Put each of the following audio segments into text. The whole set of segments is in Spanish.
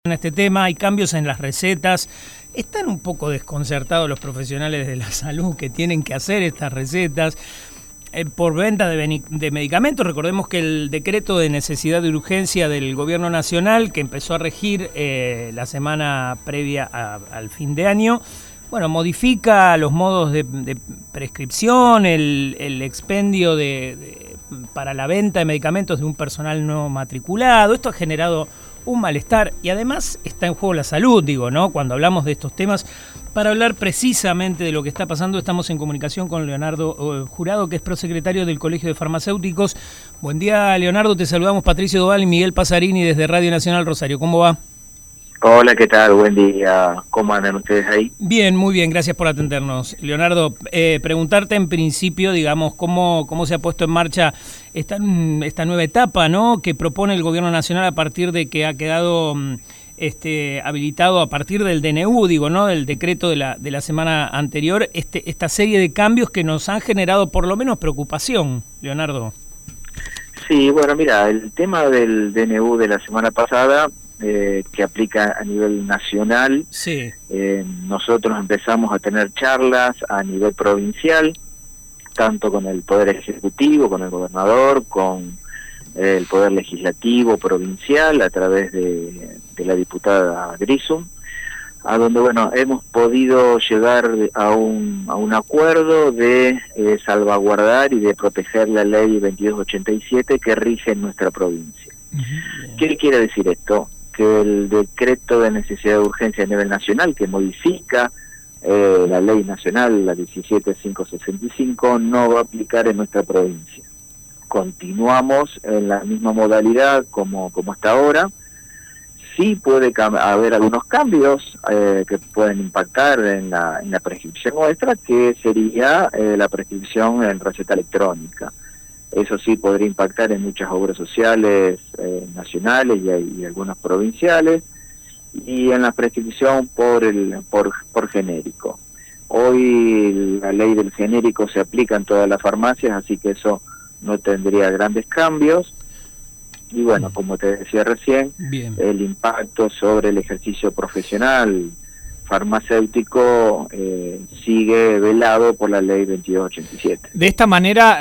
En este tema hay cambios en las recetas. Están un poco desconcertados los profesionales de la salud que tienen que hacer estas recetas por venta de medicamentos. Recordemos que el decreto de necesidad de urgencia del Gobierno Nacional, que empezó a regir la semana previa al fin de año, bueno, modifica los modos de prescripción, el expendio para la venta de medicamentos de un personal no matriculado. Esto ha generado un malestar y además está en juego la salud, ¿no? Cuando hablamos de estos temas, para hablar precisamente de lo que está pasando, estamos en comunicación con Leonardo Jurado, que es prosecretario del Colegio de Farmacéuticos. Buen día, Leonardo, te saludamos Patricio Doval y Miguel Pasarini desde Radio Nacional Rosario. ¿Cómo va? Hola, ¿qué tal? Buen día. ¿Cómo andan ustedes ahí? Bien, muy bien, gracias por atendernos. Leonardo, preguntarte en principio, digamos, cómo se ha puesto en marcha esta nueva etapa, ¿no?, que propone el Gobierno Nacional a partir de que ha quedado habilitado a partir del DNU, ¿no?, del decreto de la semana anterior, esta serie de cambios que nos han generado por lo menos preocupación, Leonardo. Sí, bueno, mira, el tema del DNU de la semana pasada, que aplica a nivel nacional. Sí. Nosotros empezamos a tener charlas a nivel provincial, tanto con el Poder Ejecutivo, con el Gobernador, con el Poder Legislativo provincial, a través de la diputada Grisum, a donde, bueno, hemos podido llegar a un acuerdo de salvaguardar y de proteger la ley 2287 que rige en nuestra provincia. Uh-huh. ¿Qué quiere decir esto? Que el decreto de necesidad de urgencia a nivel nacional, que modifica la ley nacional, la 17565, no va a aplicar en nuestra provincia. Continuamos en la misma modalidad como hasta ahora. Sí puede haber algunos cambios que pueden impactar en la prescripción nuestra, que sería la prescripción en receta electrónica. Eso sí podría impactar en muchas obras sociales nacionales y algunas provinciales, y en la prescripción por genérico. Hoy la ley del genérico se aplica en todas las farmacias, así que eso no tendría grandes cambios. Y bueno, como te decía recién, bien, el impacto sobre el ejercicio profesional farmacéutico sigue velado por la ley 2287. De esta manera,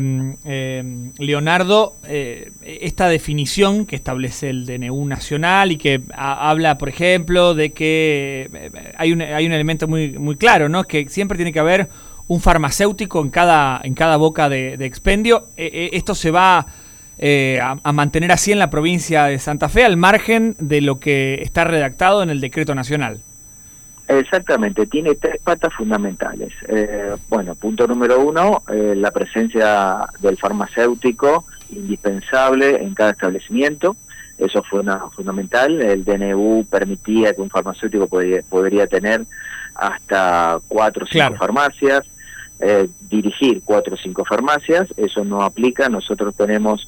Leonardo, esta definición que establece el DNU nacional y que habla, por ejemplo, de que hay un elemento muy claro, ¿no?, que siempre tiene que haber un farmacéutico en cada boca de expendio. Esto se va a mantener así en la provincia de Santa Fe, al margen de lo que está redactado en el decreto nacional. Exactamente, tiene tres patas fundamentales. Bueno, punto número uno, la presencia del farmacéutico indispensable en cada establecimiento. Eso fue fundamental. El DNU permitía que un farmacéutico podría tener hasta 4 o 5 farmacias, dirigir 4 o 5 farmacias. Eso no aplica. Nosotros tenemos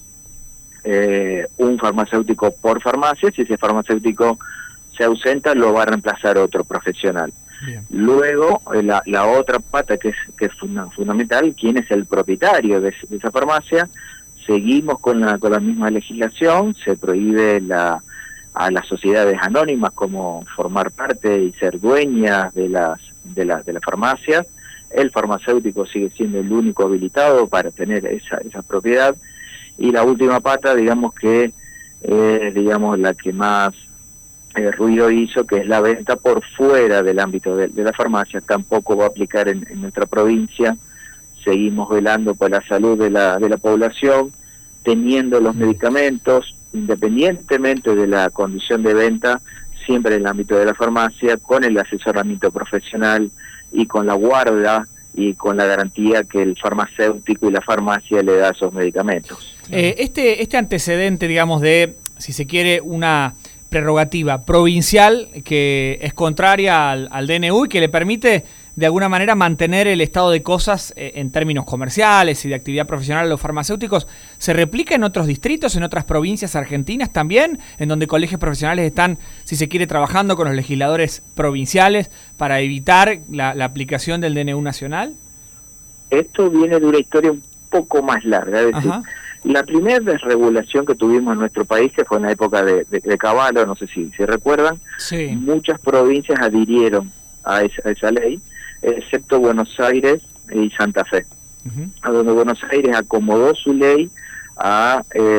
un farmacéutico por farmacia. Si ese farmacéutico se ausenta, lo va a reemplazar otro profesional. Bien. Luego, la otra pata que es fundamental, ¿quién es el propietario de esa farmacia? Seguimos con la misma legislación. Se prohíbe a las sociedades anónimas como formar parte y ser dueñas de las farmacias. El farmacéutico sigue siendo el único habilitado para tener esa propiedad. Y la última pata, digamos que digamos la que más ruido hizo, que es la venta por fuera del ámbito de la farmacia. Tampoco va a aplicar en nuestra provincia. Seguimos velando por la salud de la población, teniendo los medicamentos, independientemente de la condición de venta, siempre en el ámbito de la farmacia, con el asesoramiento profesional y con la guarda y con la garantía que el farmacéutico y la farmacia le da a esos medicamentos. Este antecedente, digamos, de, si se quiere, una prerrogativa provincial que es contraria al DNU y que le permite de alguna manera mantener el estado de cosas en términos comerciales y de actividad profesional a los farmacéuticos, ¿se replica en otros distritos, en otras provincias argentinas también, en donde colegios profesionales están, si se quiere, trabajando con los legisladores provinciales para evitar la aplicación del DNU nacional? Esto viene de una historia un poco más larga, es decir, La primera desregulación que tuvimos en nuestro país, que fue en la época de Cavallo, no sé si recuerdan, Sí. muchas provincias adhirieron a esa ley, excepto Buenos Aires y Santa Fe, a donde Buenos Aires acomodó su ley a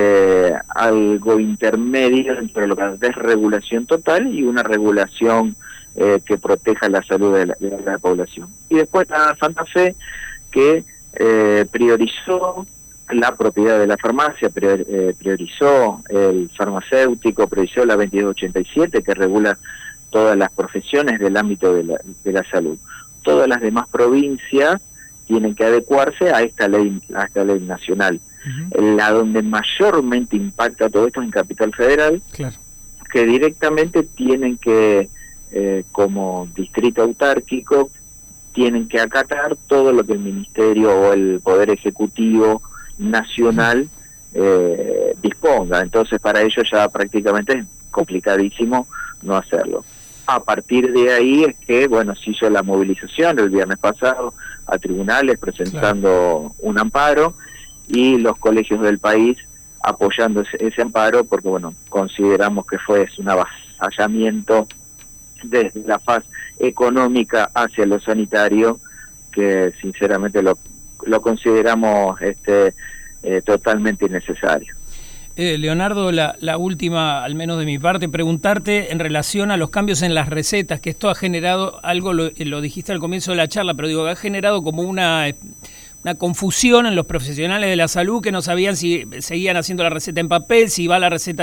algo intermedio entre lo que es desregulación total y una regulación que proteja la salud de la población. Y después está Santa Fe, que priorizó la propiedad de la farmacia, priorizó el farmacéutico, priorizó la 2287, que regula todas las profesiones del ámbito de la salud. Todas las demás provincias tienen que adecuarse a esta ley nacional. La donde mayormente impacta todo esto es en Capital Federal, Claro. que directamente tienen que, como distrito autárquico, tienen que acatar todo lo que el Ministerio o el Poder Ejecutivo Nacional disponga. Entonces para ellos ya prácticamente es complicadísimo no hacerlo. A partir de ahí es que, bueno, se hizo la movilización el viernes pasado a tribunales presentando un amparo, y los colegios del país apoyando ese amparo, porque, bueno, consideramos que fue un avasallamiento desde la faz económica hacia lo sanitario, que sinceramente lo consideramos totalmente innecesario. Leonardo, la última, al menos de mi parte, preguntarte en relación a los cambios en las recetas, que esto ha generado algo, lo dijiste al comienzo de la charla, pero digo, ha generado como una confusión en los profesionales de la salud que no sabían si seguían haciendo la receta en papel, si va la receta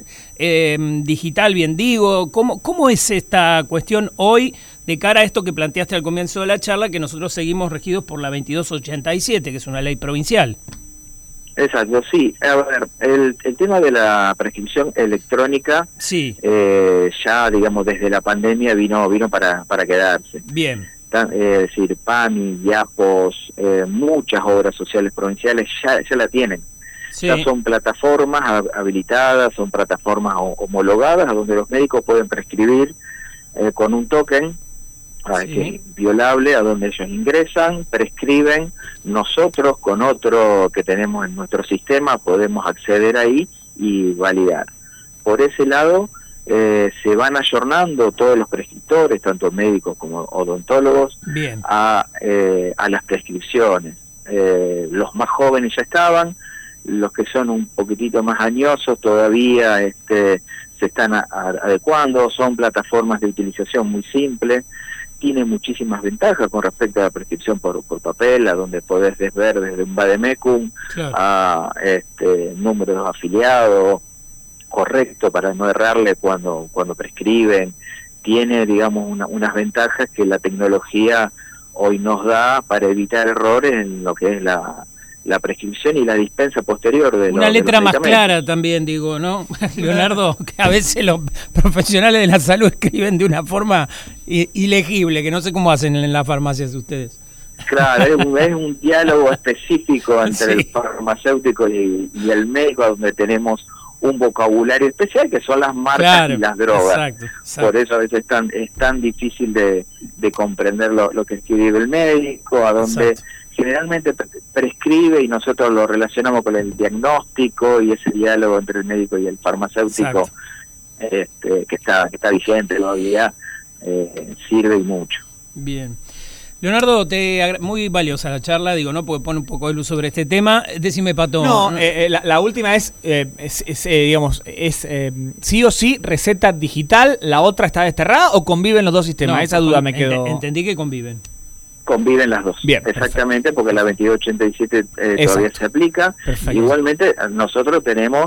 digital, bien digo. ¿Cómo es esta cuestión hoy de cara a esto que planteaste al comienzo de la charla, que nosotros seguimos regidos por la 2287, que es una ley provincial? Exacto, sí. A ver, el tema de la prescripción electrónica, sí, ya, digamos, desde la pandemia vino para quedarse. Bien. Es decir, PAMI, IAPOS, muchas obras sociales provinciales ya la tienen. Sí. Ya son plataformas habilitadas, son plataformas homologadas, a donde los médicos pueden prescribir con un token que es violable, a donde ellos ingresan, prescriben. Nosotros, con otro que tenemos en nuestro sistema, podemos acceder ahí y validar. Por ese lado, se van ayornando todos los prescriptores, tanto médicos como odontólogos, a las prescripciones. Los más jóvenes ya estaban, los que son un poquitito más añosos todavía se están adecuando. Son plataformas de utilización muy simples, tiene muchísimas ventajas con respecto a la prescripción por papel, a donde podés ver desde un vademecum a números afiliados, correcto, para no errarle cuando prescriben. Tiene, digamos, unas ventajas que la tecnología hoy nos da para evitar errores en lo que es la prescripción y la dispensa posterior de una letra más clara también, digo, ¿no? Leonardo, que a veces los profesionales de la salud escriben de una forma ilegible, que no sé cómo hacen en las farmacias ustedes. Claro, es un diálogo específico entre el farmacéutico y el médico, donde tenemos un vocabulario especial, que son las marcas y las drogas. Exacto. Por eso a veces es tan difícil de comprender lo que escribe el médico, a donde generalmente prescribe, y nosotros lo relacionamos con el diagnóstico y ese diálogo entre el médico y el farmacéutico, que está vigente todavía, sirve y mucho. Bien. Leonardo, muy valiosa la charla, digo, ¿no? Porque pone un poco de luz sobre este tema. Decime, Pato. No, la última es digamos, sí o sí receta digital, la otra está desterrada, ¿o conviven los dos sistemas? No, esa duda me quedó. Entendí que conviven. Conviven las dos. Bien, exactamente, perfecto. Porque la 2287 todavía se aplica. Perfecto. Igualmente, nosotros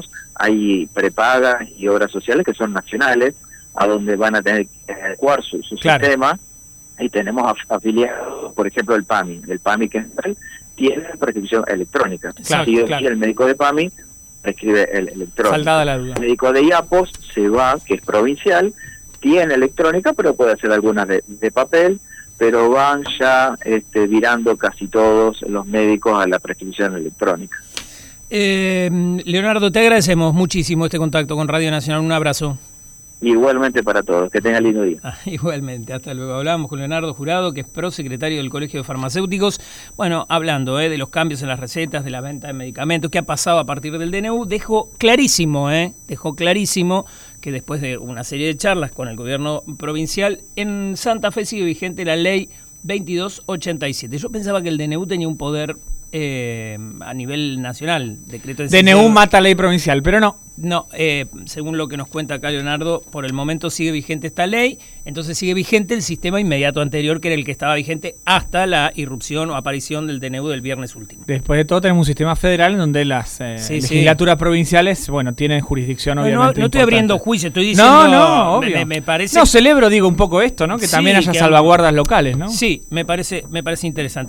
hay prepagas y obras sociales que son nacionales, a donde van a tener que adecuar su sistema. Y tenemos afiliados, por ejemplo, el PAMI que tiene prescripción electrónica. Sí, el médico de PAMI prescribe el electrónico. Saldada la duda. El médico de IAPOS que es provincial, tiene electrónica, pero puede hacer algunas de papel, pero van ya virando casi todos los médicos a la prescripción electrónica. Leonardo, te agradecemos muchísimo este contacto con Radio Nacional. Un abrazo. Igualmente para todos, que tengan lindo día. Igualmente, hasta luego. Hablábamos con Leonardo Jurado, que es prosecretario del Colegio de Farmacéuticos. Bueno, hablando de los cambios en las recetas, de la venta de medicamentos, qué ha pasado a partir del DNU, dejó clarísimo que después de una serie de charlas con el gobierno provincial, en Santa Fe sigue vigente la ley 2287. Yo pensaba que el DNU tenía un poder a nivel nacional, decreto de DNU mata ley provincial, pero no. No, según lo que nos cuenta acá Leonardo, por el momento sigue vigente esta ley, entonces sigue vigente el sistema inmediato anterior, que era el que estaba vigente hasta la irrupción o aparición del DNU del viernes último. Después de todo tenemos un sistema federal en donde las legislaturas provinciales, bueno, tienen jurisdicción obviamente. No estoy abriendo juicio, estoy diciendo... No, obvio. Me parece... No, celebro, un poco esto, ¿no? Que también haya salvaguardas locales, ¿no? Sí, me parece interesante.